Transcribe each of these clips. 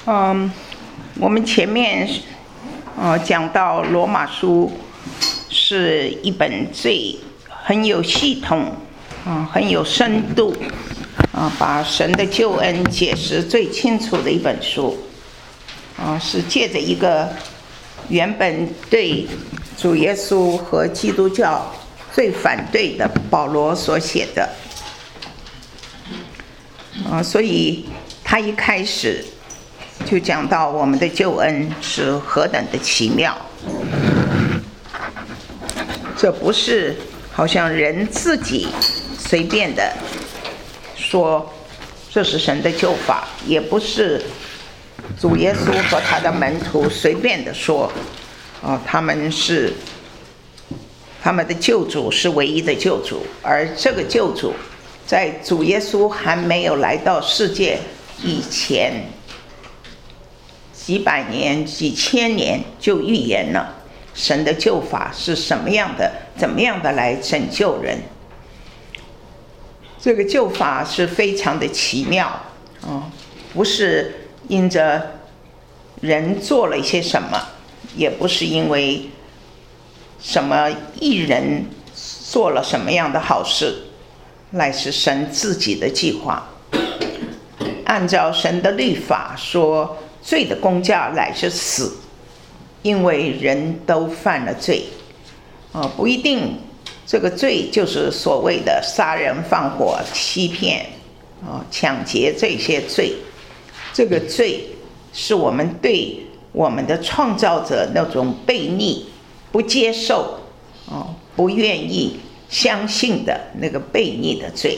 我们前面讲到罗马书是一本很有系统很有深度把神的救恩解释最清楚的一本书是借着一个原本对主耶稣和基督教最反对的保罗所写的所以他一开始就讲到我们的救恩是何等的奇妙，这不是好像人自己随便的说这是神的救法，也不是主耶稣和他的门徒随便的说他们的救主是唯一的救主，而这个救主在主耶稣还没有来到世界以前几百年几千年就预言了神的救法是什么样的，怎么样的来拯救人。这个救法是非常的奇妙不是因着人做了一些什么，也不是因为什么艺人做了什么样的好事，乃是神自己的计划。按照神的律法说，罪的工价乃是死，因为人都犯了罪不一定这个罪就是所谓的杀人放火欺骗抢劫这些罪。这个罪是我们对我们的创造者那种悖逆不接受不愿意相信的那个悖逆的罪，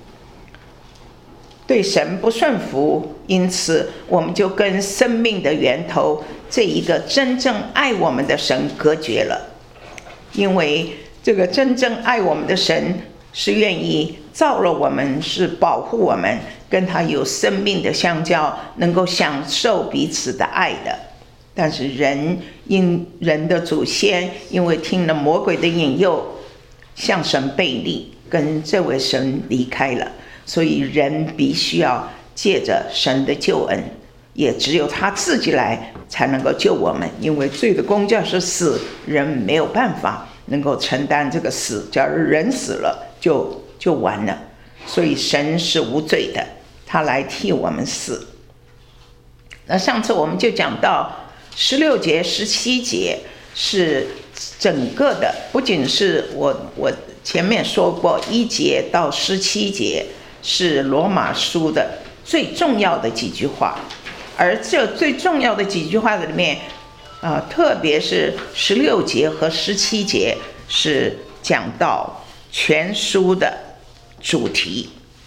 对神不顺服，因此我们就跟生命的源头这一个真正爱我们的神隔绝了。因为这个真正爱我们的神是愿意造了我们，是保护我们，跟他有生命的相交，能够享受彼此的爱的。但是人的祖先因为听了魔鬼的引诱，向神背逆，跟这位神离开了，所以人必须要借着神的救恩，也只有他自己来才能够救我们。因为罪的工价是死，人没有办法能够承担这个死，假如人死了就完了。所以神是无罪的，他来替我们死。那上次我们就讲到16节17节是整个的，不仅是我前面说过1节到17节是罗马书的最重要的几句话，而这最重要的几句话里面特别是16节和17节是讲到全书的主题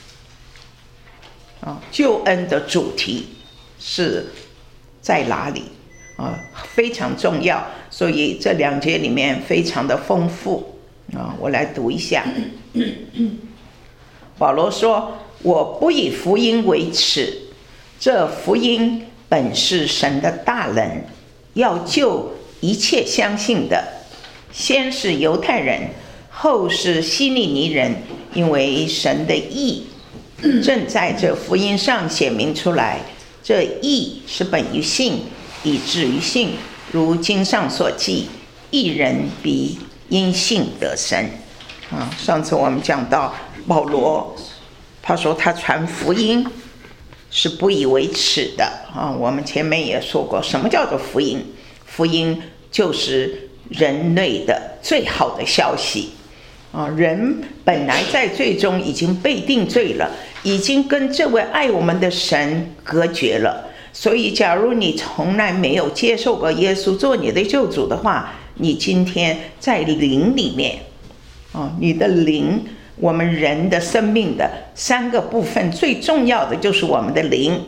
救恩的主题是在哪里非常重要，所以这2节里面非常的丰富我来读一下。保罗说，我不以福音为耻，这福音本是神的大能，要救一切相信的，先是犹太人，后是希利尼人，因为神的义正在这福音上显明出来，这义是本于信，以至于信，如经上所记，义人必因信得生上次我们讲到保罗，他说他传福音是不以为耻的我们前面也说过，什么叫做福音？福音就是人类的最好的消息人本来在罪中已经被定罪了，已经跟这位爱我们的神隔绝了。所以假如你从来没有接受过耶稣做你的救主的话，你今天在灵里面你的灵，我们人的生命的3个部分，最重要的就是我们的灵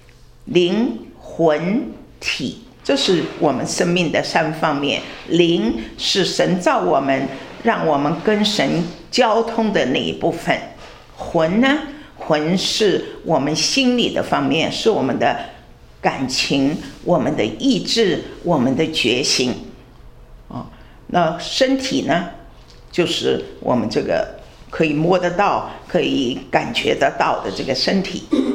魂体，这是我们生命的3方面。灵是神造我们，让我们跟神交通的那一部分。魂呢，魂是我们心理的方面，是我们的感情，我们的意志，我们的决心那身体呢，就是我们这个可以摸得到可以感觉得到的这个身体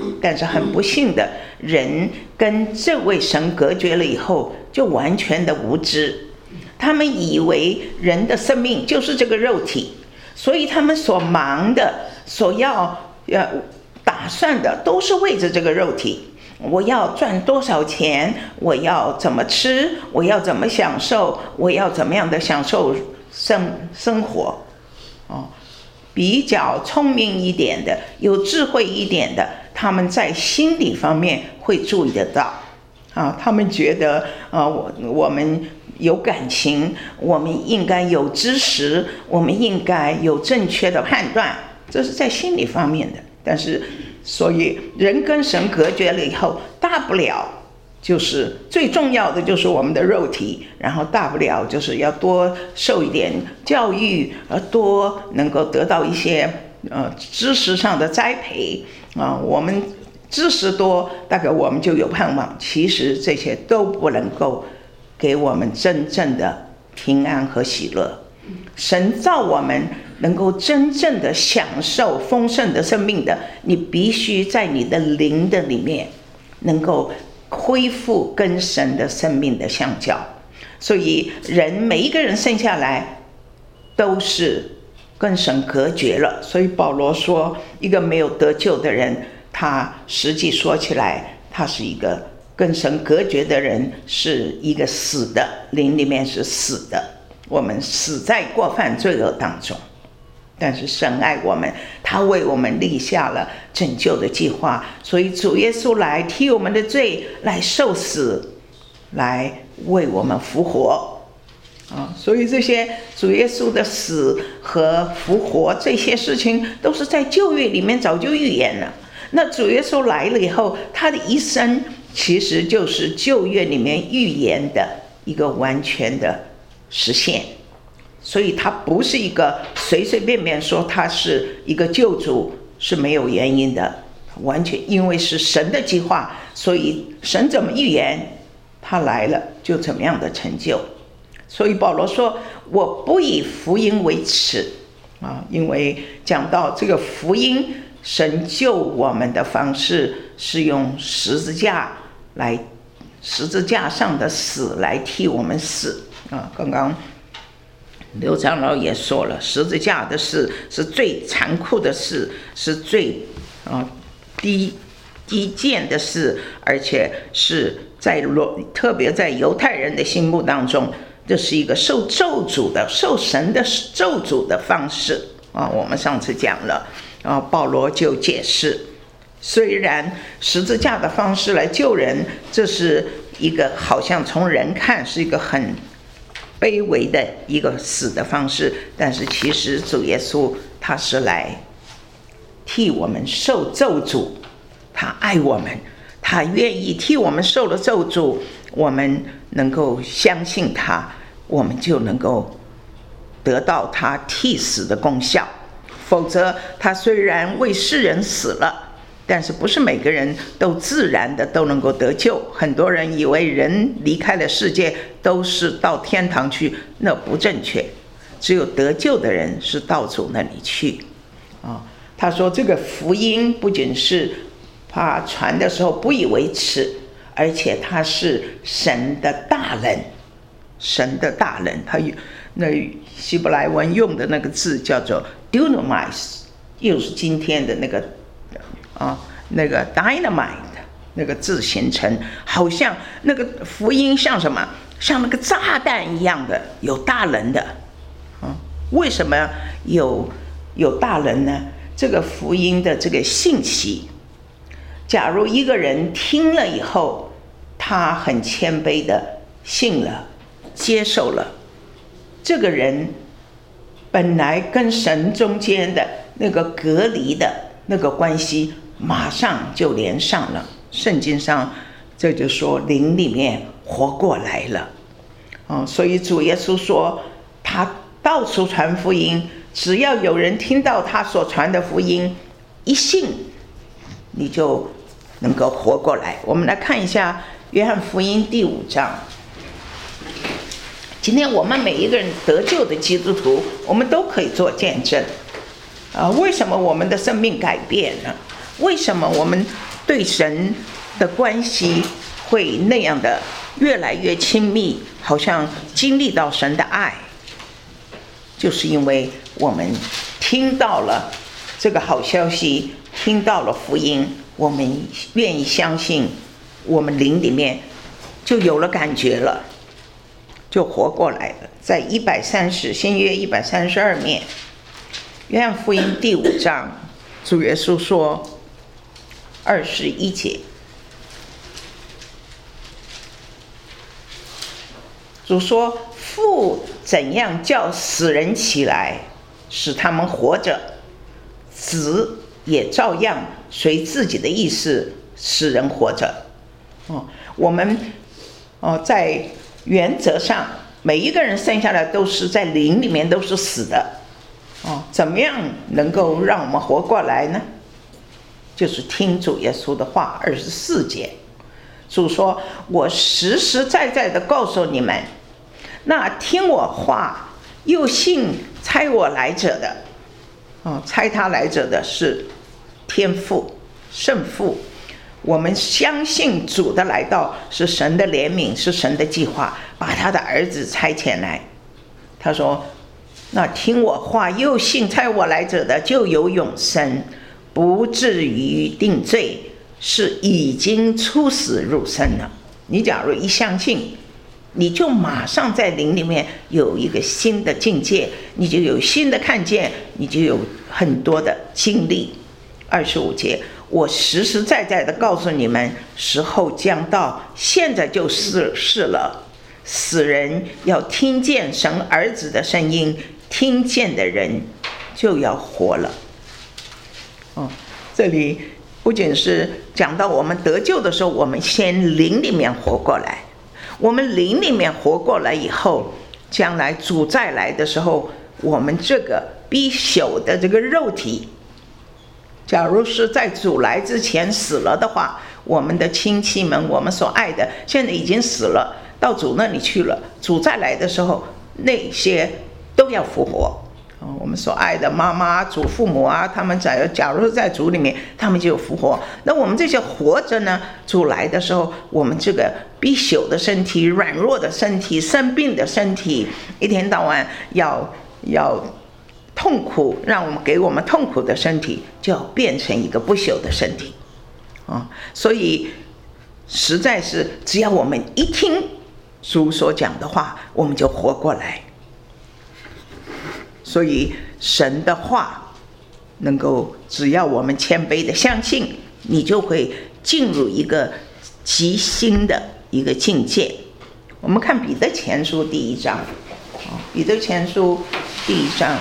但是很不幸的，人跟这位神隔绝了以后，就完全的无知。他们以为人的生命就是这个肉体，所以他们所忙的、所要打算的，都是为着这个肉体。我要赚多少钱？我要怎么吃？我要怎么享受？我要怎么样的享受生活？比较聪明一点的、有智慧一点的，他们在心理方面会注意得到。他们觉得我们有感情，我们应该有知识，我们应该有正确的判断，这是在心理方面的。但是，所以人跟神隔绝了以后，大不了就是最重要的就是我们的肉体，然后大不了就是要多受一点教育，多能够得到一些知识上的栽培我们知识多，大概我们就有盼望。其实这些都不能够给我们真正的平安和喜乐。神造我们能够真正的享受丰盛的生命的，你必须在你的灵的里面能够恢复跟神的生命的相交。所以每一个人生下来都是跟神隔绝了。所以保罗说，一个没有得救的人，他实际说起来，他是一个跟神隔绝的人，是一个死的，灵里面是死的。我们死在过犯罪恶当中，但是神爱我们，他为我们立下了拯救的计划。所以主耶稣来替我们的罪来受死，来为我们复活所以这些主耶稣的死和复活，这些事情都是在旧约里面早就预言了。那主耶稣来了以后，他的一生其实就是旧约里面预言的一个完全的实现。所以他不是一个随随便便说他是一个救主是没有原因的，完全因为是神的计划，所以神怎么预言，他来了就怎么样的成就。所以保罗说，我不以福音为耻因为讲到这个福音，神救我们的方式是用十字架上的死来替我们死刚刚刘长老也说了，十字架的事是最残酷的事，是最低贱的事，而且是特别在犹太人的心目当中，这是一个受神的咒诅的方式我们上次讲了保罗就解释，虽然十字架的方式来救人，这是一个好像从人看是一个很卑微的一个死的方式，但是其实主耶稣他是来替我们受咒诅，他爱我们，他愿意替我们受了咒诅，我们能够相信他，我们就能够得到他替死的功效。否则他虽然为世人死了，但是不是每个人都自然的都能够得救。很多人以为人离开了世界都是到天堂去，那不正确，只有得救的人是到主那里去他说这个福音不仅是他传的时候不以为耻，而且他是神的大能，神的大能。他那希伯来文用的那个字叫做 dunamis， 又是今天的那个 dynamite 那个字形成，好像那个福音像什么？像那个炸弹一样的，有大能的为什么有大能呢？这个福音的这个信息，假如一个人听了以后，他很谦卑的信了，接受了，这个人本来跟神中间的那个隔离的那个关系马上就连上了。圣经上这就说灵里面活过来了所以主耶稣说他到处传福音，只要有人听到他所传的福音一信，你就能够活过来。我们来看一下约翰福音第5章。今天我们每一个人得救的基督徒，我们都可以做见证为什么我们的生命改变呢？为什么我们对神的关系会那样的越来越亲密，好像经历到神的爱，就是因为我们听到了这个好消息，听到了福音，我们愿意相信，我们灵里面就有了感觉了，就活过来了。在新约132面，约翰福音第5章，主耶稣说21节，主说：父怎样叫死人起来，使他们活着，子也照样随自己的意思使人活着。我们在原则上，每一个人生下来都是在灵里面都是死的。怎么样能够让我们活过来呢？就是听主耶稣的话。24节，主说：我实实在在的告诉你们，那听我话又信差我来者的，差他来者的是天父圣父。我们相信主的来到是神的怜悯，是神的计划，把他的儿子差遣来。他说：那听我话又信差我来者的就有永生，不至于定罪，是已经出死入生了。你假如一相信，你就马上在灵里面有一个新的境界，你就有新的看见，你就有很多的经历。25节，我实实在在的告诉你们，时候将到，现在就是了。死人要听见神儿子的声音，听见的人就要活了。这里不仅是讲到我们得救的时候，我们先灵里面活过来，我们灵里面活过来以后，将来主再来的时候，我们这个必朽的这个肉体，假如是在主来之前死了的话，我们的亲戚们，我们所爱的现在已经死了，到主那里去了，主再来的时候，那些都要复活。我们所爱的妈妈祖父母啊，他们假如在主里面，他们就有复活。那我们这些活着呢，主来的时候，我们这个必朽的身体、软弱的身体、生病的身体，一天到晚要痛苦，让我们给我们痛苦的身体，就要变成一个不朽的身体。所以实在是只要我们一听主所讲的话，我们就活过来。所以神的话能够，只要我们谦卑的相信，你就会进入一个极新的一个境界。我们看彼得前书第1章，彼得前书第1章，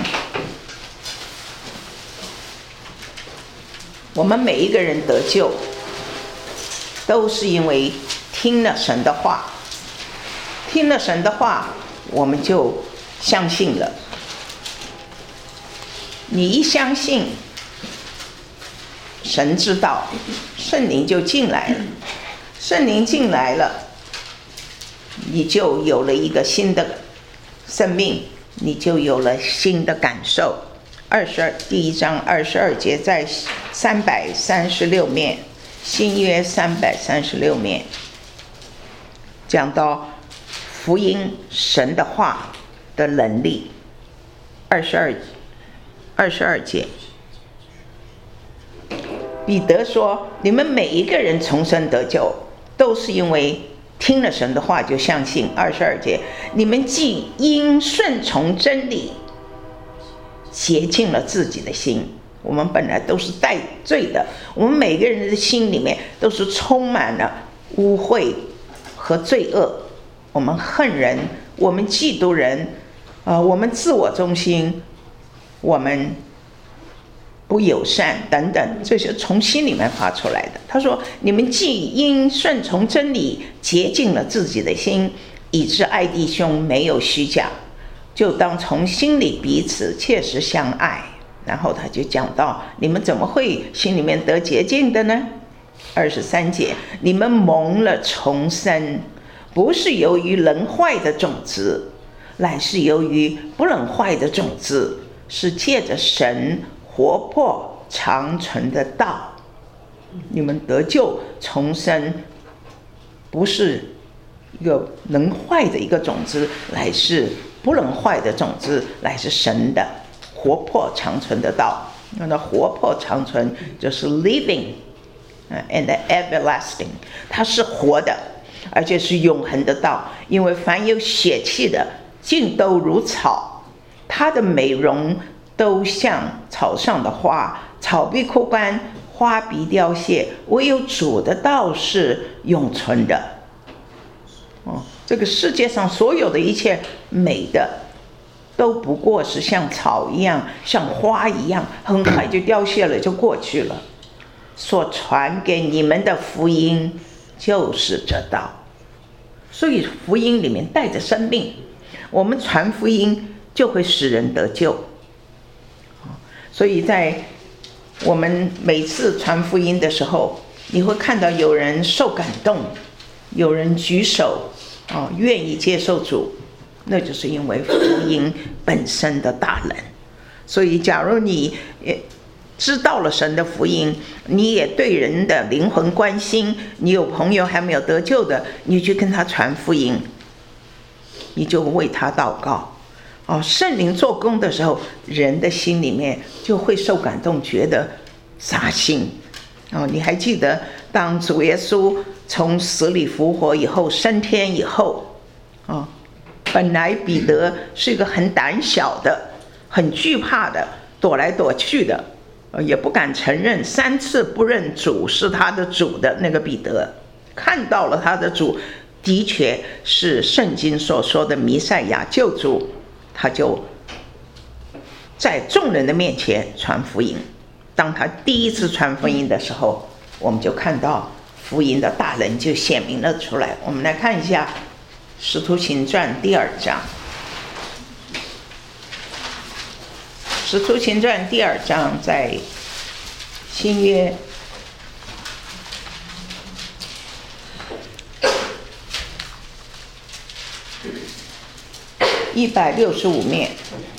我们每一个人得救都是因为听了神的话，听了神的话，我们就相信了。你一相信，神知道，圣灵就进来了。圣灵进来了，你就有了一个新的生命，你就有了新的感受。第1章22节，在336面，新约336面，讲到福音神的话的能力。22节，彼得说：你们每一个人重生得救，都是因为听了神的话就相信。22节，你们既因顺从真理洁净了自己的心。我们本来都是带罪的，我们每个人的心里面都是充满了污秽和罪恶。我们恨人，我们嫉妒人，我们自我中心，我们不友善等等，这些从心里面发出来的。他说：你们既因顺从真理洁净了自己的心，以致爱弟兄没有虚假，就当从心里彼此切实相爱。然后他就讲到，你们怎么会心里面得洁净的呢？23节，你们蒙了重生，不是由于能坏的种子，乃是由于不能坏的种子，是借着神活泼长存的道。 你们得救重生，不是一个能坏的一个种子，乃是不能坏的种子，乃是神的活泼长存的道。那活泼长存就是 living and everlasting， 它是活的，而且是永恒的道。因为凡有血气的，尽都如草，它的美容都像草上的花，草必枯干，花必凋谢，唯有主的道是永存的。这个世界上所有的一切美的，都不过是像草一样，像花一样，很快就凋谢了，就过去了。所传给你们的福音就是这道，所以福音里面带着生命，我们传福音就会使人得救。所以在我们每次传福音的时候，你会看到有人受感动，有人举手愿意接受主，那就是因为福音本身的大能。所以假如你知道了神的福音，你也对人的灵魂关心，你有朋友还没有得救的，你去跟他传福音，你就为他祷告。圣灵做工的时候，人的心里面就会受感动，觉得扎心。你还记得当主耶稣从死里复活以后，升天以后，本来彼得是一个很胆小的，很惧怕的，躲来躲去的，也不敢承认3次不认主是他的主的那个彼得，看到了他的主的确是圣经所说的弥赛亚救主，他就在众人的面前传福音。当他第一次传福音的时候，我们就看到福音的大能就显明了出来。我们来看一下使徒行传第2章。使徒行传第2章在新约165面，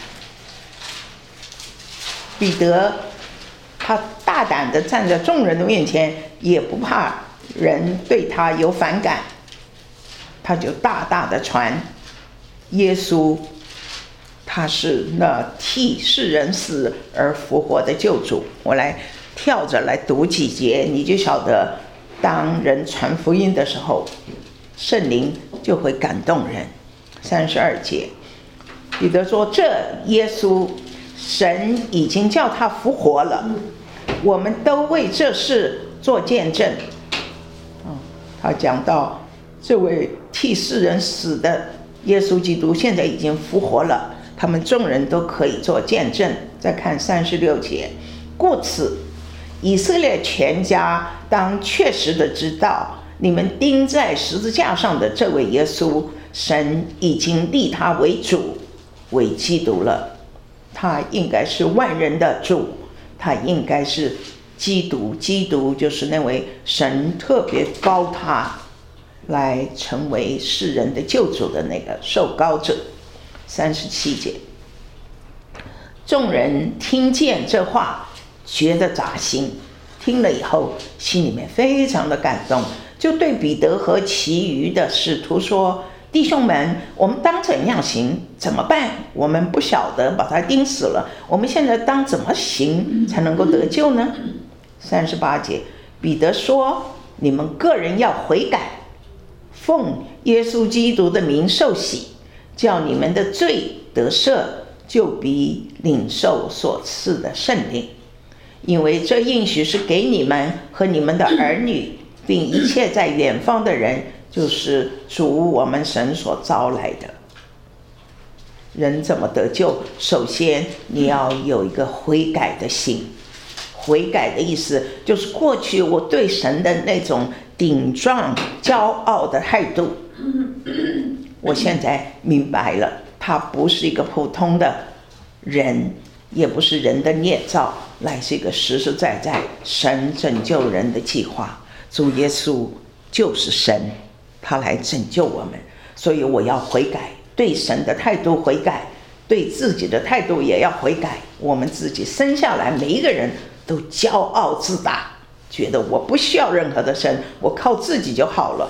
彼得他大胆地站在众人的面前，也不怕人对他有反感，他就大大的传耶稣，他是那替世人死而复活的救主。我来跳着来读几节，你就晓得当人传福音的时候，圣灵就会感动人。32节，彼得说，这耶稣神已经叫他复活了，我们都为这事做见证。他讲到这位替世人死的耶稣基督现在已经复活了，他们众人都可以做见证。再看36节，故此以色列全家当确实的知道，你们钉在十字架上的这位耶稣，神已经立他为主为基督了。他应该是万人的主，他应该是基督，基督就是那位神特别膏他来成为世人的救主的那个受膏者。37节，众人听见这话，觉得扎心，听了以后心里面非常的感动，就对彼得和其余的使徒说，弟兄们，我们当怎样行？怎么办？我们不晓得把他钉死了，我们现在当怎么行才能够得救呢？38节，彼得说，你们个人要悔改，奉耶稣基督的名受洗，叫你们的罪得赦，就必领受所赐的圣灵。因为这应许是给你们和你们的儿女，并一切在远方的人，就是主我们神所招来的。人怎么得救？首先你要有一个悔改的心。悔改的意思就是过去我对神的那种顶撞骄傲的态度，我现在明白了，他不是一个普通的人，也不是人的捏造，乃是一个实实在在神拯救人的计划。主耶稣就是神，他来拯救我们，所以我要悔改，对神的态度悔改，对自己的态度也要悔改。我们自己生下来每一个人都骄傲自大， 觉得我不需要任何的神，我靠自己就好了。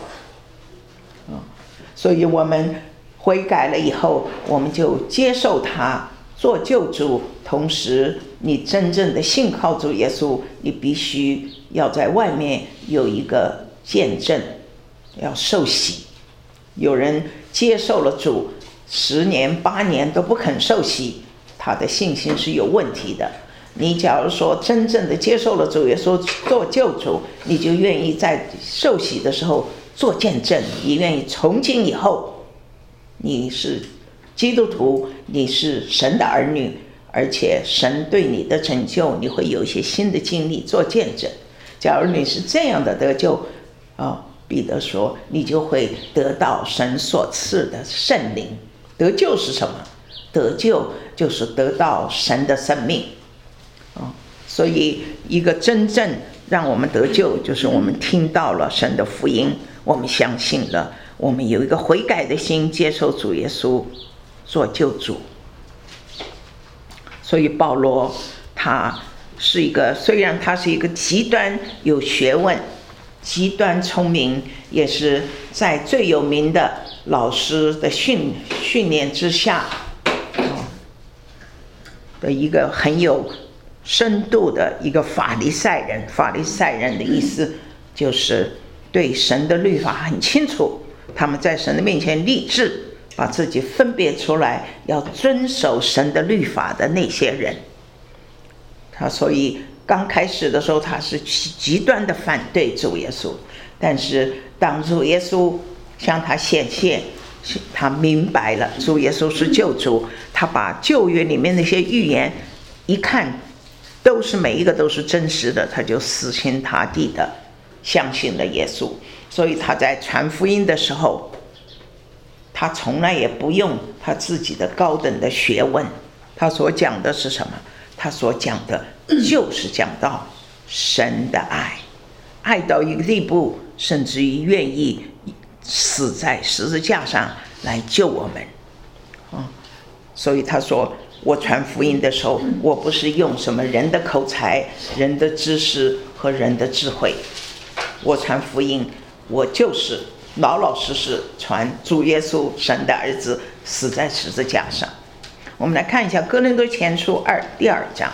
所以我们悔改了以后，我们就接受他做救主，同时你真正的信靠主耶稣，你必须要在外面有一个见证，要受洗。有人接受了主10年8年都不肯受洗，他的信心是有问题的。你假如说真正的接受了主耶稣做救主，你就愿意在受洗的时候做见证，你愿意从今以后你是基督徒，你是神的儿女，而且神对你的拯救你会有一些新的经历做见证。假如你是这样的得救，彼得说你就会得到神所赐的圣灵。得救是什么？得救就是得到神的生命。所以一个真正让我们得救，就是我们听到了神的福音，我们相信了，我们有一个悔改的心，接受主耶稣做救主。所以保罗他是一个，虽然他是一个极端有学问、极端聪明，也是在最有名的老师的训练之下的一个很有深度的一个法利赛人。法利赛人的意思就是对神的律法很清楚，他们在神的面前立志，把自己分别出来，要遵守神的律法的那些人。所以刚开始的时候他是极端的反对主耶稣，但是当主耶稣向他显现，他明白了主耶稣是救主，他把旧约里面那些预言一看每一个都是真实的，他就死心塌地的相信了耶稣。所以他在传福音的时候，他从来也不用他自己的高等的学问，他所讲的是什么？他所讲的就是讲到神的爱，爱到一个地步，甚至于愿意死在十字架上来救我们。所以他说我传福音的时候，我不是用什么人的口才、人的知识和人的智慧，我传福音，我就是老老实实传主耶稣神的儿子死在十字架上。我们来看一下哥林多前书第2章，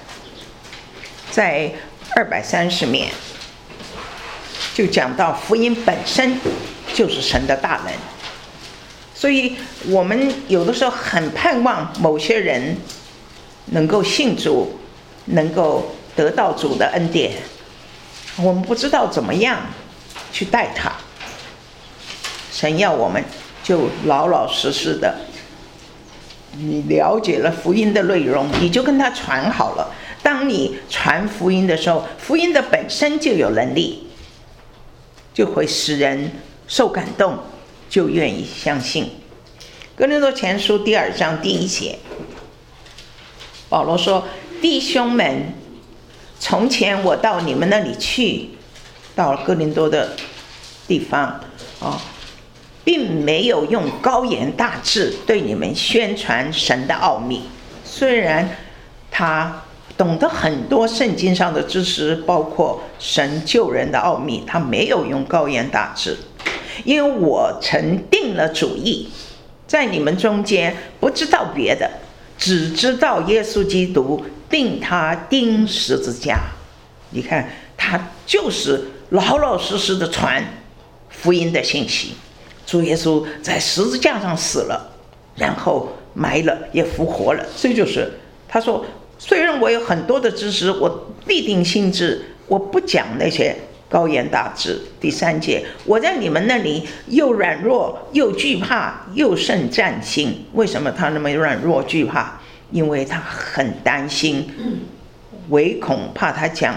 在230面就讲到福音本身就是神的大能。所以我们有的时候很盼望某些人能够信主，能够得到主的恩典，我们不知道怎么样去带他。神要我们就老老实实的，你了解了福音的内容，你就跟他传好了。当你传福音的时候，福音的本身就有能力，就会使人受感动，就愿意相信。哥林多前书第2章第1节，保罗说：弟兄们，从前我到你们那里去，到了哥林多的地方并没有用高言大志对你们宣传神的奥秘。虽然他懂得很多圣经上的知识，包括神救人的奥秘，他没有用高言大志。因为我曾定了主意，在你们中间不知道别的，只知道耶稣基督，并他钉十字架。你看他就是老老实实的传福音的信息。主耶稣在十字架上死了，然后埋了，也复活了。这就是他说，虽然我有很多的知识，我立定心志，我不讲那些高言大志。第3节，我在你们那里又软弱又惧怕又甚战心。为什么他那么软弱惧怕？因为他很担心，唯恐怕他讲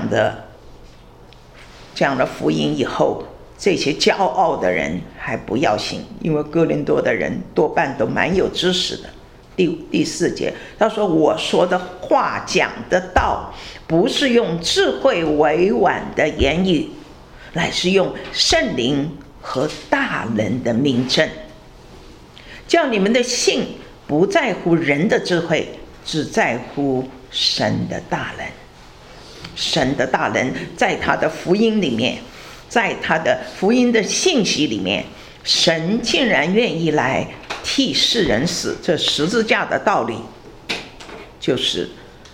了福音以后，这些骄傲的人还不要信。因为哥林多的人多半都蛮有知识的。第4节，他说我说的话讲的道，不是用智慧委婉的言语，乃是用圣灵和大能的明证，叫你们的信不在乎人的智慧，只在乎神的大能。 神的大能，在他的福音里面，在他的福音的信息里面，神竟然愿意来替世人死。这十字架的道理就是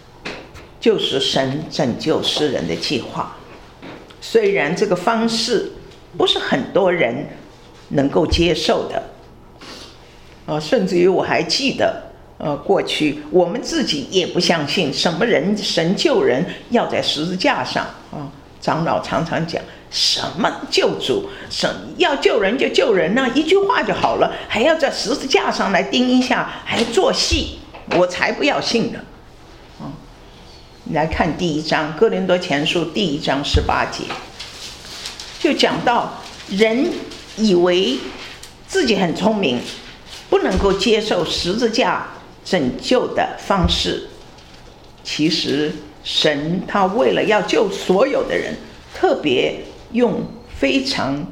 神拯救世人的计划。虽然这个方式不是很多人能够接受的，甚至于我还记得过去我们自己也不相信什么人神救人要在十字架上长老常常讲什么救主，要救人就救人呢，一句话就好了，还要在十字架上来钉一下，还做戏，我才不要信呢。你来看第1章哥林多前书第1章18节，就讲到人以为自己很聪明，不能够接受十字架拯救的方式。其实神他为了要救所有的人，特别用非常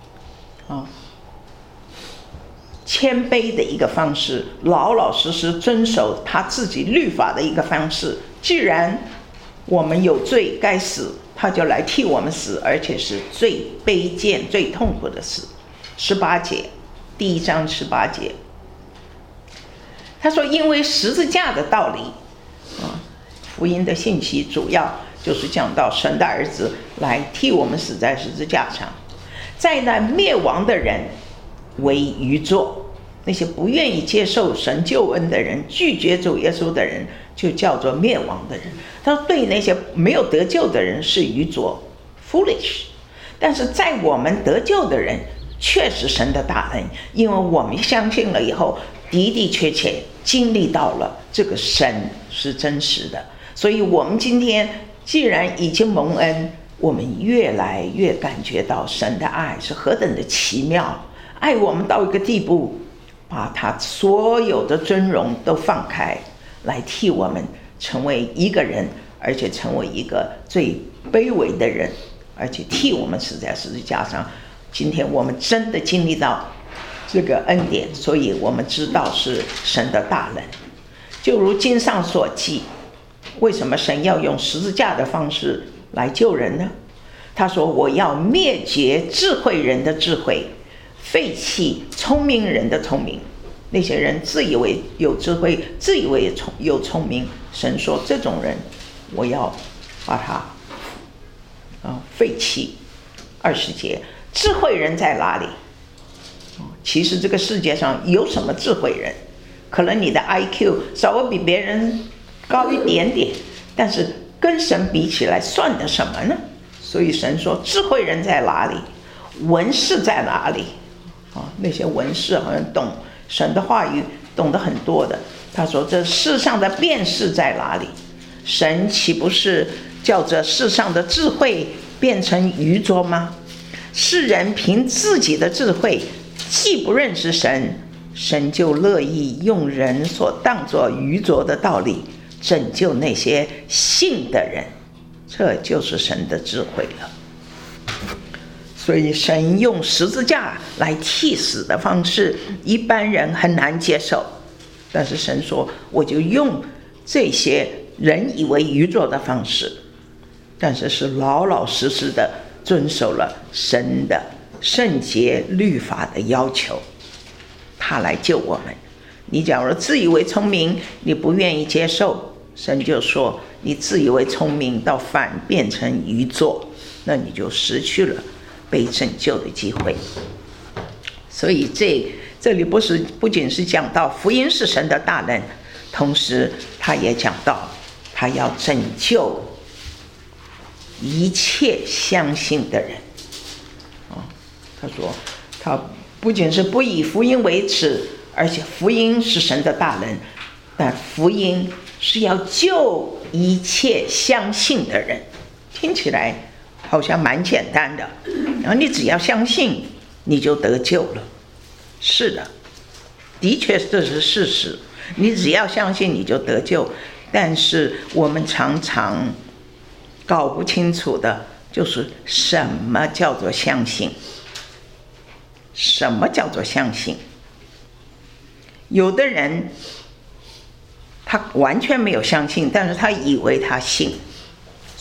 谦卑的一个方式，老老实实遵守他自己律法的一个方式。既然我们有罪该死，他就来替我们死，而且是最卑贱最痛苦的死。18节，第1章18节，他说因为十字架的道理福音的信息主要就是讲到神的儿子来替我们死在十字架上，在那灭亡的人为愚拙，那些不愿意接受神救恩的人，拒绝主耶稣的人，就叫做灭亡的人。他说对那些没有得救的人是愚拙 foolish， 但是在我们得救的人却是神的大恩，因为我们相信了以后，的的确确经历到了这个神是真实的。所以我们今天既然已经蒙恩，我们越来越感觉到神的爱是何等的奇妙，爱我们到一个地步，把他所有的尊荣都放开，来替我们成为一个人，而且成为一个最卑微的人，而且替我们死在十字架上。今天我们真的经历到这个恩典，所以我们知道是神的大能。就如经上所记，为什么神要用十字架的方式来救人呢？他说我要灭绝智慧人的智慧，废弃聪明人的聪明。那些人自以为有智慧，自以为有聪明，神说这种人我要把他废弃。20节，智慧人在哪里？其实这个世界上有什么智慧人？可能你的 IQ 稍微比别人高一点点，但是跟神比起来算得什么呢？所以神说智慧人在哪里？文士在哪里？那些文士好像懂神的话语懂得很多的，他说这世上的辩士在哪里？神岂不是叫这世上的智慧变成愚拙吗？世人凭自己的智慧既不认识神，神就乐意用人所当作愚拙的道理拯救那些信的人，这就是神的智慧了。所以神用十字架来替死的方式，一般人很难接受，但是神说我就用这些人以为愚拙的方式，但是是老老实实的遵守了神的圣洁律法的要求，他来救我们。你假如自以为聪明，你不愿意接受，神就说你自以为聪明到反变成愚拙，那你就失去了被拯救的机会。所以这里不仅是讲到福音是神的大能，同时他也讲到他要拯救一切相信的人。他说他不仅是不以福音为耻，而且福音是神的大能，但福音是要救一切相信的人。听起来好像蛮简单的，然后你只要相信你就得救了。是的，的确这是事实，你只要相信你就得救。但是我们常常搞不清楚的就是什么叫做相信，什么叫做相信。有的人他完全没有相信，但是他以为他信，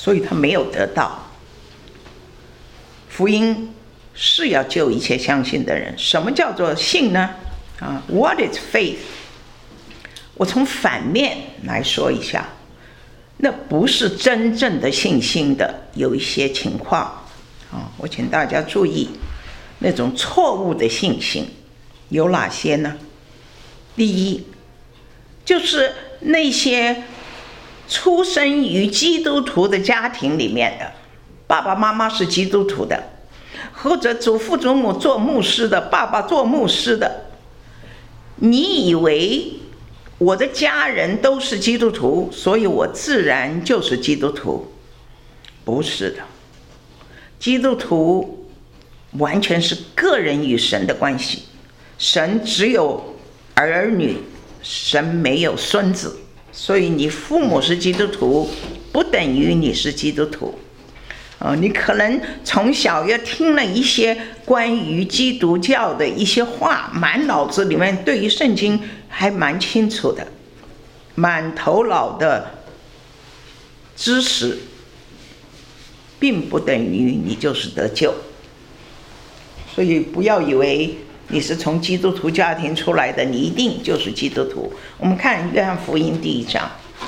所以他没有得到。福音是要救一切相信的人。什么叫做信呢？What is faith？ 我从反面来说一下，那不是真正的信心的有一些情况我请大家注意，那种错误的信心有哪些呢？第一，就是那些出生于基督徒的家庭里面的，爸爸妈妈是基督徒的，或者祖父祖母做牧师的，爸爸做牧师的，你以为我的家人都是基督徒，所以我自然就是基督徒。不是的，基督徒完全是个人与神的关系，神只有儿女，神没有孙子，所以你父母是基督徒不等于你是基督徒你可能从小也听了一些关于基督教的一些话，满脑子里面对于圣经还蛮清楚的，满头脑的知识，并不等于你就是得救。所以不要以为你是从基督徒家庭出来的，你一定就是基督徒。我们看约翰福音第1章，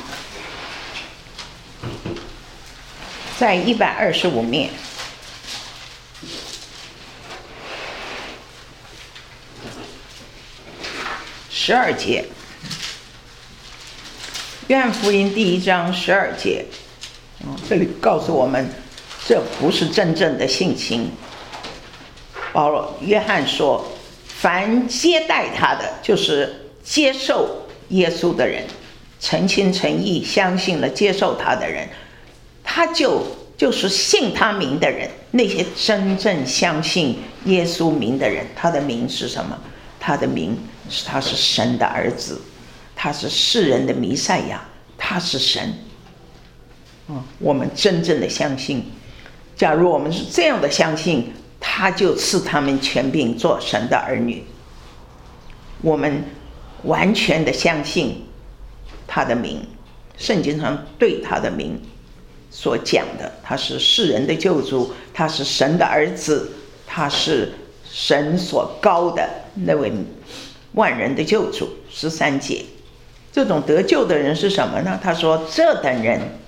在125面12节，约翰福音第1章12节这里告诉我们，这不是真正的信心。约翰说，凡接待他的，就是接受耶稣的人，诚心诚意相信了接受他的人，他就是信他名的人。那些真正相信耶稣名的人，他的名是什么？他的名是他是神的儿子，他是世人的弥赛亚，他是神我们真正的相信，假如我们是这样的相信，他就赐他们权柄做神的儿女。我们完全的相信他的名，圣经上对他的名所讲的，他是世人的救主，他是神的儿子，他是神所膏的那位万人的救主。13节，这种得救的人是什么呢？他说，这等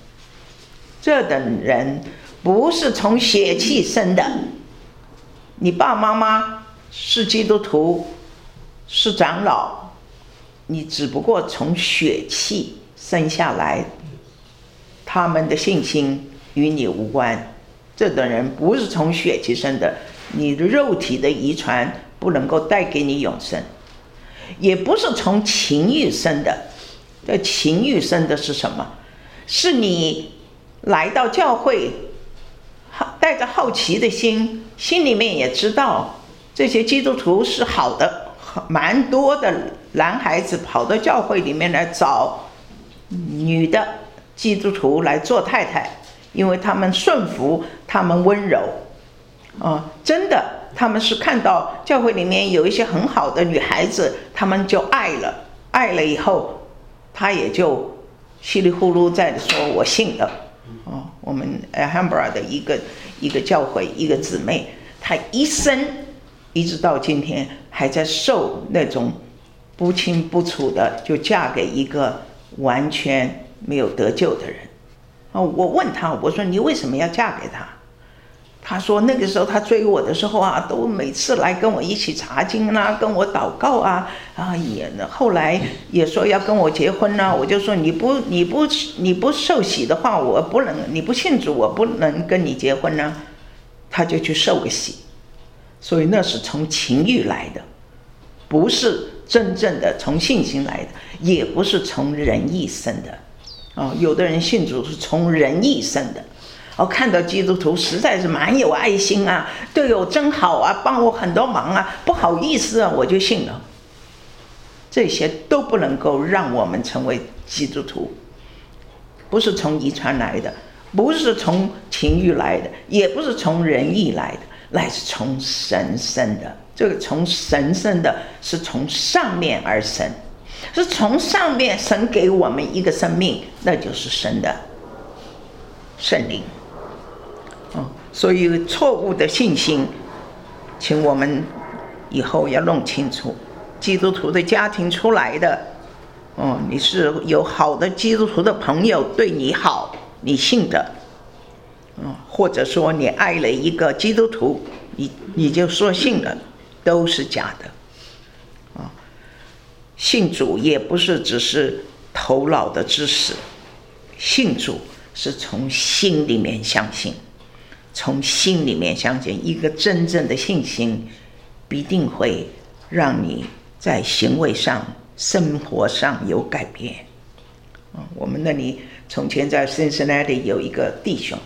人不是从血气生的。你爸爸妈妈是基督徒，是长老，你只不过从血气生下来，他们的信心与你无关。这等人不是从血气生的，你的肉体的遗传不能够带给你永生，也不是从情欲生的。这情欲生的是什么？是你来到教会，带着好奇的心，心里面也知道这些基督徒是好的，蛮多的男孩子跑到教会里面来找女的基督徒来做太太，因为他们顺服，他们温柔真的，他们是看到教会里面有一些很好的女孩子，他们就爱了以后，他也就稀里糊涂在说我信了我们Alhambra 的一个教会一个姊妹，她一生一直到今天还在受那种不清不楚的，就嫁给一个完全没有得救的人我问她，我说你为什么要嫁给他？她说那个时候她追我的时候都每次来跟我一起查经跟我祷告也后来也说要跟我结婚我就说你不受洗的话，我不能，你不信主，我不能跟你结婚她就去受个洗。所以那是从情欲来的，不是真正的从信心来的，也不是从仁义生的有的人信主是从仁义生的看到基督徒实在是蛮有爱心对我真好帮我很多忙不好意思我就信了。这些都不能够让我们成为基督徒，不是从遗传来的，不是从情欲来的，也不是从仁义来的，乃是从神生的。这个从神生的是从上面而生，是从上面神给我们一个生命，那就是神的圣灵。所以错误的信心，请我们以后要弄清楚，基督徒的家庭出来的，你是有好的基督徒的朋友对你好，你信的，或者说你爱了一个基督徒，你就说信了，都是假的。信主也不是只是头脑的知识，信主是从心里面相信，从心里面相信。一个真正的信心必定会让你在行为上、生活上有改变。我们那里从前在 Cincinnati 有一个弟兄，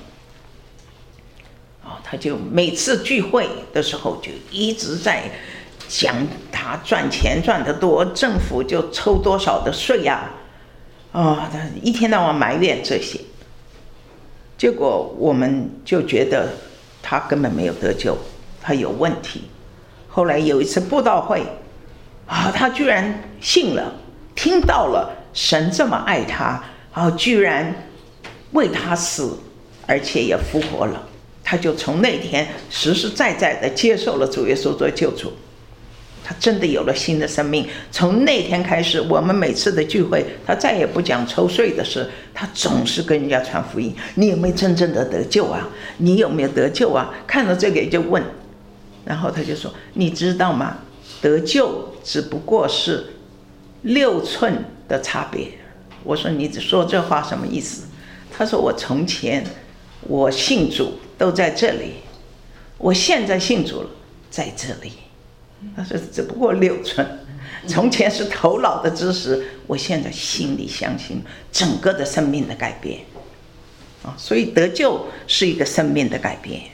他就每次聚会的时候就一直在讲他赚钱赚得多，政府就抽多少的税啊，他一天到晚埋怨这些。结果我们就觉得他根本没有得救，他有问题。后来有一次布道会，他居然信了，听到了神这么爱他，居然为他死，而且也复活了。他就从那天实实在在的接受了主耶稣做救主，他真的有了新的生命。从那天开始，我们每次的聚会，他再也不讲抽税的事，他总是跟人家传福音。你有没有真正的得救啊？你有没有得救啊？看到这个就问，然后他就说：你知道吗？得救只不过是6寸的差别。我说：你说这话什么意思？他说：我从前我信主都在这里，我现在信主了，在这里。他说只不过6寸，从前是头脑的知识，我现在心里相信，整个的生命的改变。所以得救是一个生命的改变。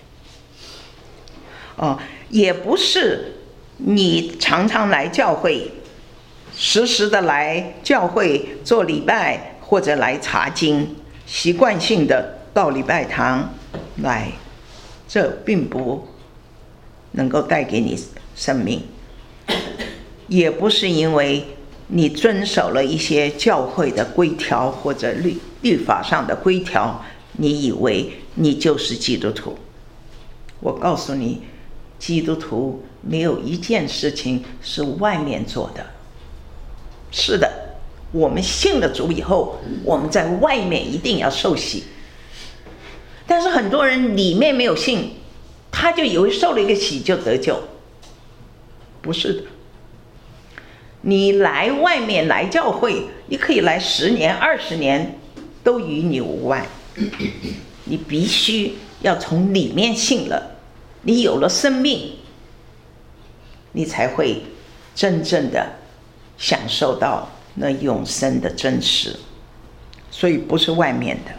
也不是你常常来教会，时时的来教会做礼拜或者来查经，习惯性的到礼拜堂来，这并不能够带给你生命。也不是因为你遵守了一些教会的规条或者律法上的规条，你以为你就是基督徒。我告诉你，基督徒没有一件事情是外面做的。是的，我们信了主以后，我们在外面一定要受洗，但是很多人里面没有信，他就以为受了一个洗就得救。不是的，你来外面来教会，你可以来10年20年，都与你无关。你必须要从里面信了，你有了生命，你才会真正的享受到那永生的真实。所以不是外面的。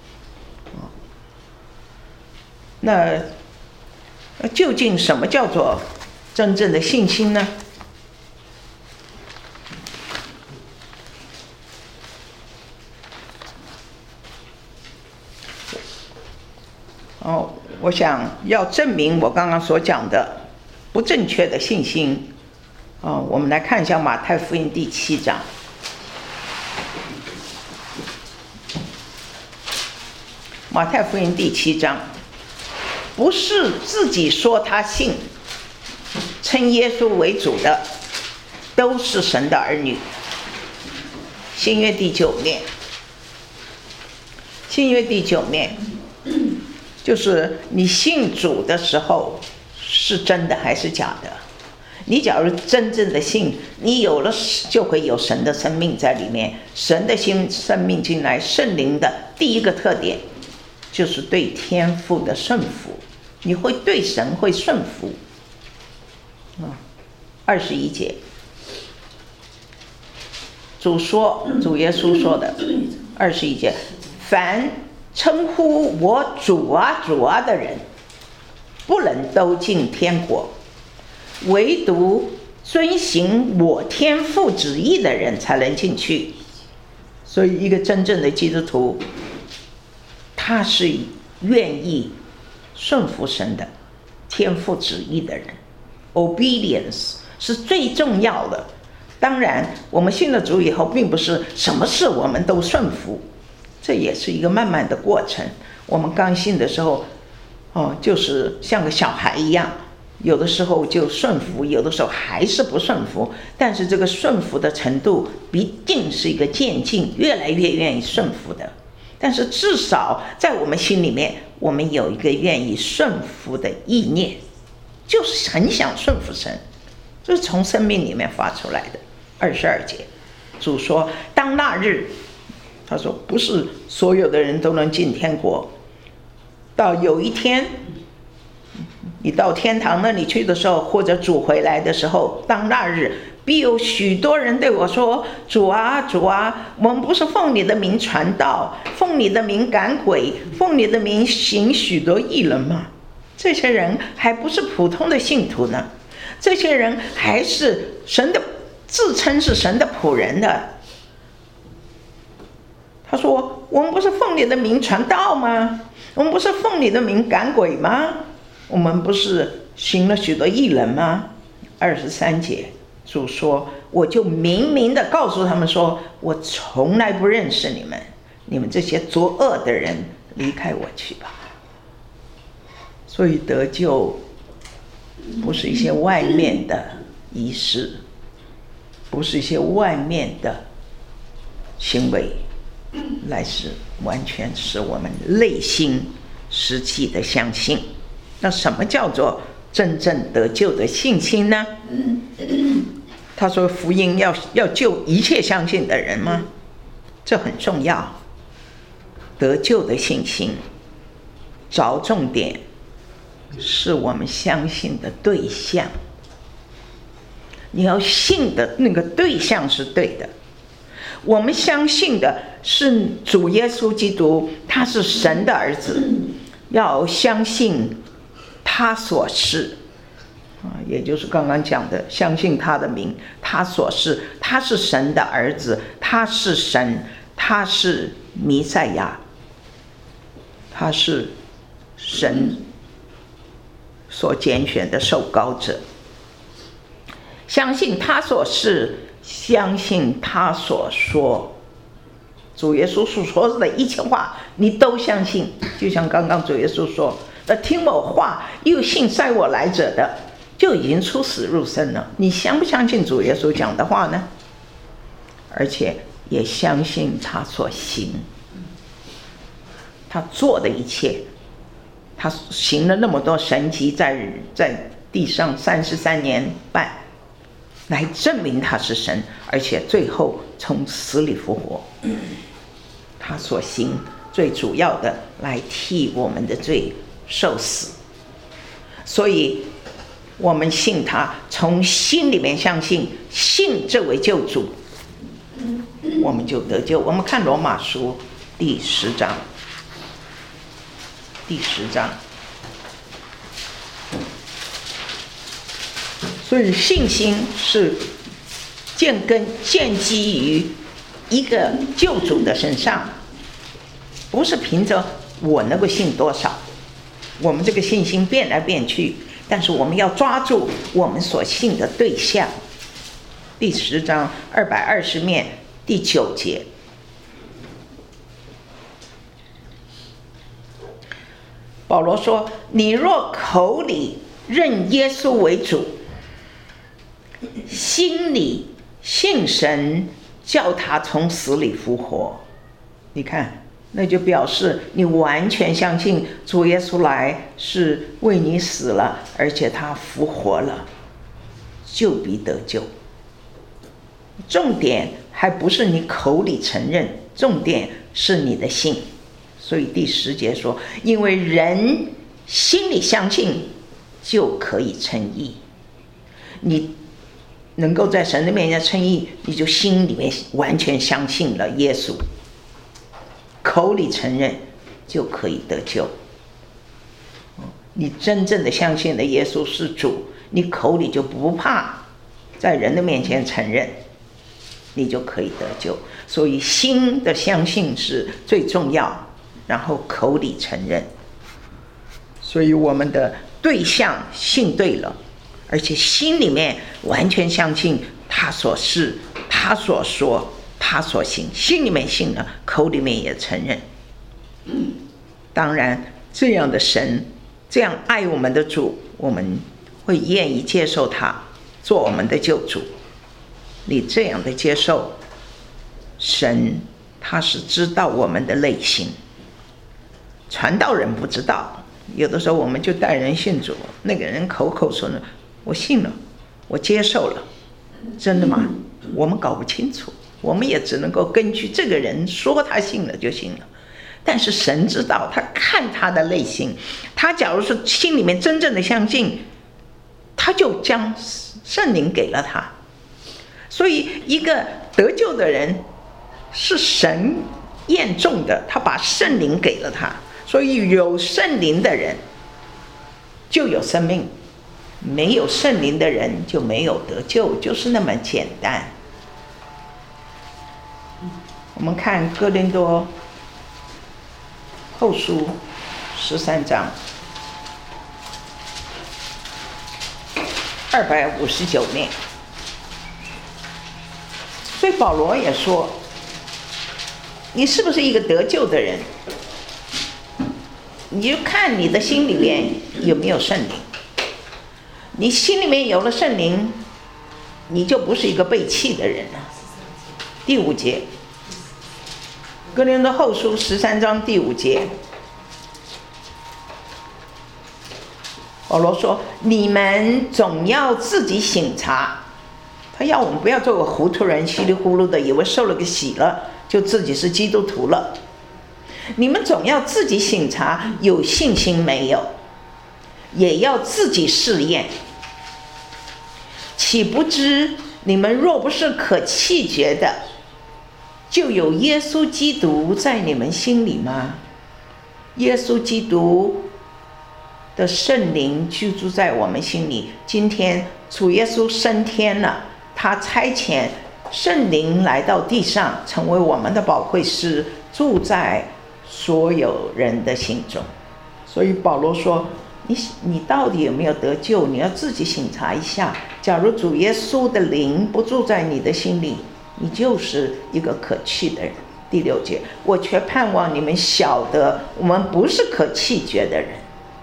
那究竟什么叫做真正的信心呢？我想要证明我刚刚所讲的不正确的信心，我们来看一下马太福音第7章。马太福音第7章，不是自己说他信，称耶稣为主的，都是神的儿女。新约第9面，新约第9面，就是你信主的时候是真的还是假的。你假如真正的信，你有了就会有神的生命在里面。神的生命进来，圣灵的第一个特点就是对天父的顺服，你会对神会顺服。21节，主耶稣说的21节，凡称呼我主啊主啊的人，不能都进天国，唯独遵行我天父旨意的人才能进去。所以一个真正的基督徒，他是愿意顺服神的天父旨意的人。 Obedience 是最重要的。当然我们信了主以后，并不是什么事我们都顺服，这也是一个慢慢的过程。 我们刚信的时候，就是像个小孩一样，有的时候就顺服，有的时候还是不顺服。但是这个顺服的程度必定是一个渐进，越来越愿意顺服的。但是至少在我们心里面，我们有一个愿意顺服的意念，就是很想顺服神，这是从生命里面发出来的。22节，主说：“当那日，他说不是所有的人都能进天国。到有一天，你到天堂那里去的时候，或者主回来的时候，当那日必有许多人对我说：主啊，主啊，我们不是奉你的名传道，奉你的名赶鬼，奉你的名行许多异能吗？这些人还不是普通的信徒呢，这些人还是神的，自称是神的仆人的。他说：我们不是奉你的名传道吗？我们不是奉你的名赶鬼吗？我们不是行了许多异能吗？23节，主说：我就明明的告诉他们说，我从来不认识你们，你们这些作恶的人，离开我去吧。所以得救不是一些外面的仪式，不是一些外面的行为，乃是完全是我们内心实际的相信。那什么叫做真正得救的信心呢？他说福音要救一切相信的人吗？这很重要。得救的信心着重点是我们相信的对象，你要信的那个对象是对的。我们相信的是主耶稣基督，他是神的儿子，要相信他所是，也就是刚刚讲的，相信他的名，他所是，他是神的儿子，他是神，他是弥赛亚，他是神所拣选的受膏者。相信他所是，相信他所说，主耶稣所说的一切话你都相信。就像刚刚主耶稣说，听我话又信塞我来者的，就已经出死入生了。你相不相信主耶稣讲的话呢？而且也相信他所行，他做的一切，他行了那么多神迹，在地上33年半，来证明他是神，而且最后从死里复活。他所行最主要的来替我们的罪受死，所以我们信他，从心里面相信，信这位救主，我们就得救。我们看罗马书第10章，所以信心是建基于一个救主的身上，不是凭着我能够信多少，我们这个信心变来变去，但是我们要抓住我们所信的对象。第10章220面第9节，保罗说：你若口里认耶稣为主，心里信神叫他从死里复活，你看，那就表示你完全相信主耶稣来是为你死了，而且他复活了，就必得救。重点还不是你口里承认，重点是你的信。所以第10节说，因为人心里相信就可以称义。你能够在神的面前称义，你就心里面完全相信了耶稣，口里承认就可以得救。你真正的相信了耶稣是主，你口里就不怕在人的面前承认，你就可以得救。所以心的相信是最重要，然后口里承认。所以我们的对象信对了，而且心里面完全相信他所是，他所说，他所行，心里面信了，口里面也承认。 当然这样的神，这样爱我们的主，我们会愿意接受他做我们的救主。你这样的接受神，他是知道我们的内心，传道人不知道。有的时候我们就带人信主，那个人口口说呢，我信了，我接受了，真的吗？我们搞不清楚，我们也只能够根据这个人说他信了就信了。但是神知道，他看他的内心，他假如是心里面真正的相信，他就将圣灵给了他。所以一个得救的人是神验中的，他把圣灵给了他。所以有圣灵的人就有生命，没有圣灵的人就没有得救，就是那么简单。我们看哥林多后书13章259面，所以保罗也说，你是不是一个得救的人，你就看你的心里面有没有圣灵。你心里面有了圣灵，你就不是一个被弃的人了。第5节，哥林多后书13章第5节，保罗说，你们总要自己省察。他要我们不要做个糊涂人，稀里糊涂的以为受了个洗了就自己是基督徒了。你们总要自己省察，有信心没有，也要自己试验。岂不知你们若不是可弃绝的，就有耶稣基督在你们心里吗？耶稣基督的圣灵居住在我们心里。今天主耶稣升天了，他差遣圣灵来到地上，成为我们的保惠师，住在所有人的心中。所以保罗说，你到底有没有得救，你要自己省察一下。假如主耶稣的灵不住在你的心里，你就是一个可弃的人。第6节，我却盼望你们晓得，我们不是可弃绝的人。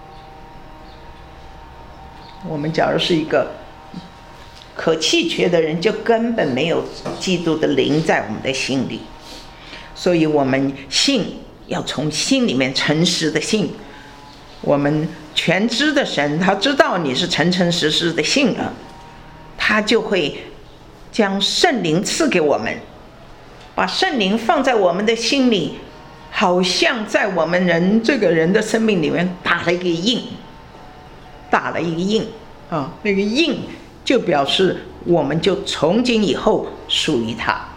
我们假如是一个可弃绝的人，就根本没有基督的灵在我们的心里。所以我们信要从心里面诚实的信。我们全知的神，他知道你是诚诚实实的信了，他就会将圣灵赐给我们，把圣灵放在我们的心里，好像在我们这个人的生命里面打了一个印，那个印就表示我们就从今以后属于他。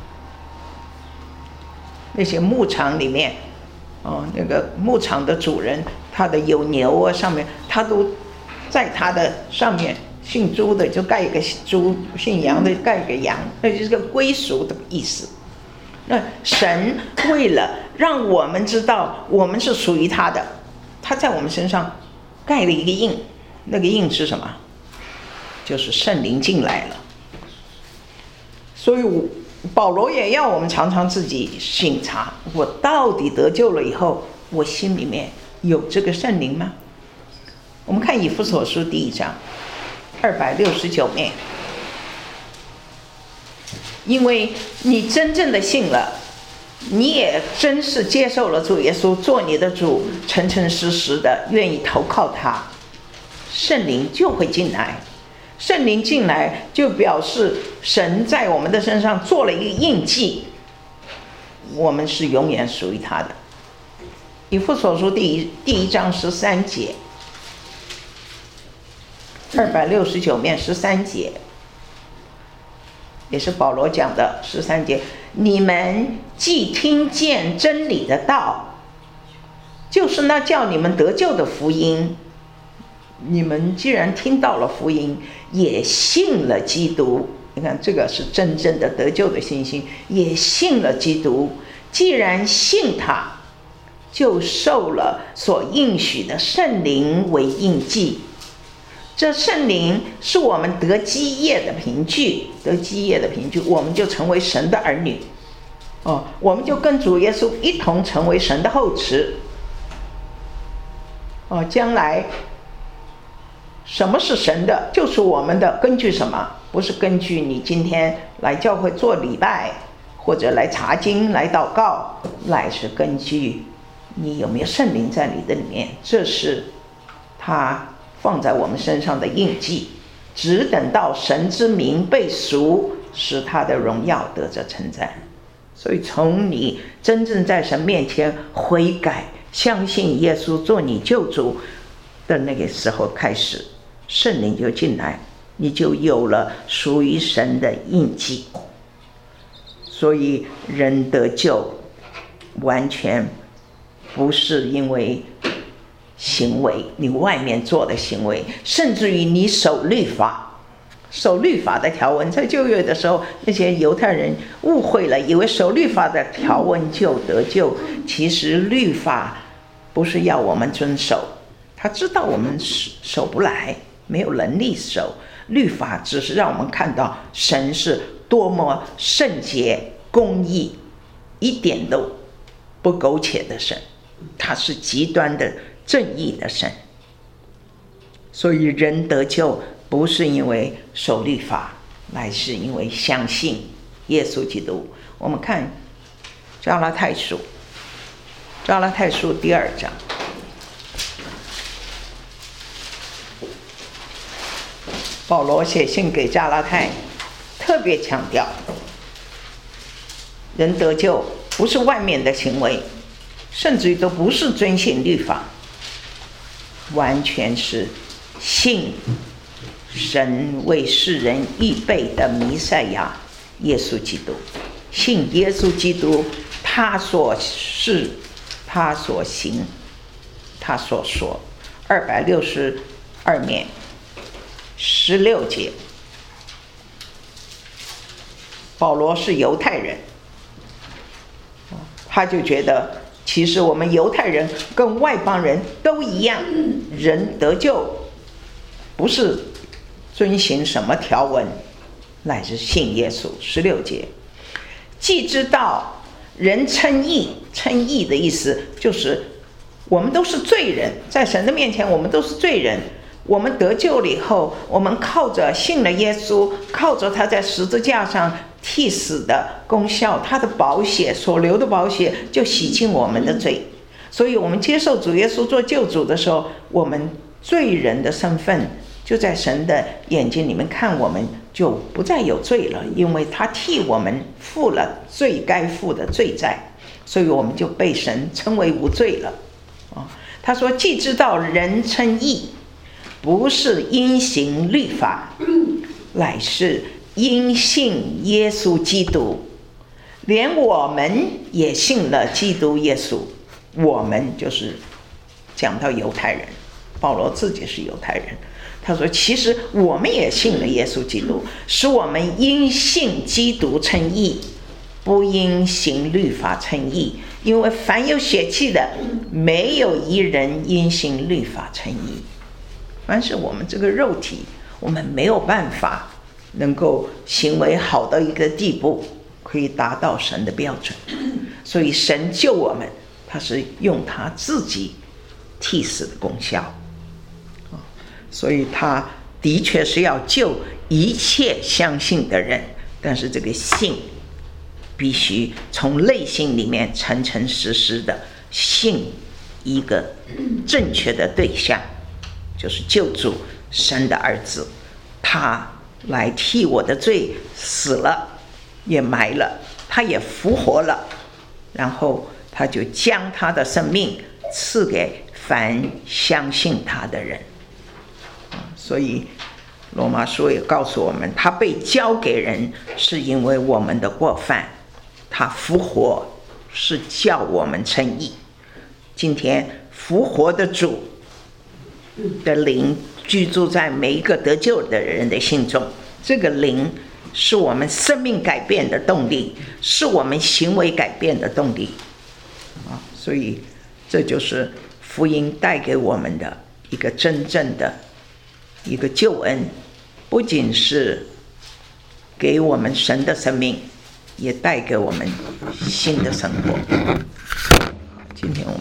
那些牧场里面那个牧场的主人，他的有牛啊，上面他都在他的上面，姓朱的就盖一个猪，姓杨的盖一个羊，那就是个归属的意思。那神为了让我们知道我们是属于他的，他在我们身上盖了一个印，那个印是什么？就是圣灵进来了。所以保罗也要我们常常自己省察，我到底得救了以后，我心里面有这个圣灵吗？我们看以弗所书第1章269面，因为你真正的信了，你也真是接受了主耶稣做你的主，诚诚实实的愿意投靠他，圣灵就会进来。圣灵进来就表示神在我们的身上做了一个印记，我们是永远属于他的。以弗所书第1章13节，269面13节，也是保罗讲的13节，你们既听见真理的道，就是那叫你们得救的福音，你们既然听到了福音，也信了基督。你看，这个是真正的得救的信心，也信了基督。既然信他，就受了所应许的圣灵为印记。这圣灵是我们得基业的凭据，我们就成为神的儿女。我们就跟主耶稣一同成为神的后嗣。 将来什么是神的，就是我们的。根据什么？不是根据你今天来教会做礼拜，或者来查经、来祷告，乃是根据你有没有圣灵在你的里面。这是他放在我们身上的印记。只等到神之名被赎，使他的荣耀得着称赞。所以从你真正在神面前悔改，相信耶稣做你救主的那个时候开始，圣灵就进来，你就有了属于神的印记。所以人得救完全不是因为行为，你外面做的行为，甚至于你守律法的条文。在旧约的时候，那些犹太人误会了，以为守律法的条文就得救。其实律法不是要我们遵守，他知道我们守不来，没有能力守。律法只是让我们看到神是多么圣洁、公义，一点都不苟且的神，他是极端的正义的神。所以人得救不是因为守律法，乃是因为相信耶稣基督。我们看加拉太书第2章，保罗写信给加拉太，特别强调人得救不是外面的行为，甚至于都不是遵行律法，完全是信神为世人预备的弥赛亚耶稣基督。信耶稣基督，他所事，他所行，他所说。262面16节，保罗是犹太人，他就觉得其实我们犹太人跟外邦人都一样，人得救不是遵行什么条文，乃是信耶稣。16节，既知道人称义，称义的意思就是我们都是罪人，在神的面前我们都是罪人。我们得救了以后，我们靠着信了耶稣，靠着他在十字架上替死的功效，他的宝血所流的宝血就洗净我们的罪。所以我们接受主耶稣做救主的时候，我们罪人的身份就在神的眼睛里面看，我们就不再有罪了，因为他替我们付了罪该付的罪债，所以我们就被神称为无罪了。他说既知道人称义，不是因行律法，乃是因信耶稣基督。连我们也信了基督耶稣。我们就是讲到犹太人，保罗自己是犹太人，他说其实我们也信了耶稣基督，使我们因信基督称义，不因行律法称义。因为凡有血气的，没有一人因行律法称义。凡是我们这个肉体，我们没有办法能够行为好到一个地步，可以达到神的标准。所以神救我们，他是用他自己替死的功效。所以他的确是要救一切相信的人，但是这个信必须从内心里面诚诚实实的信一个正确的对象，就是救主神的儿子，他来替我的罪死了，也埋了，他也复活了，然后他就将他的生命赐给凡相信他的人。所以罗马书也告诉我们，他被交给人是因为我们的过犯，他复活是叫我们称义。今天复活的主的灵居住在每一个得救的人的心中，这个灵是我们生命改变的动力，是我们行为改变的动力。所以这就是福音带给我们的一个真正的一个救恩，不仅是给我们神的生命，也带给我们新的生活。今天我们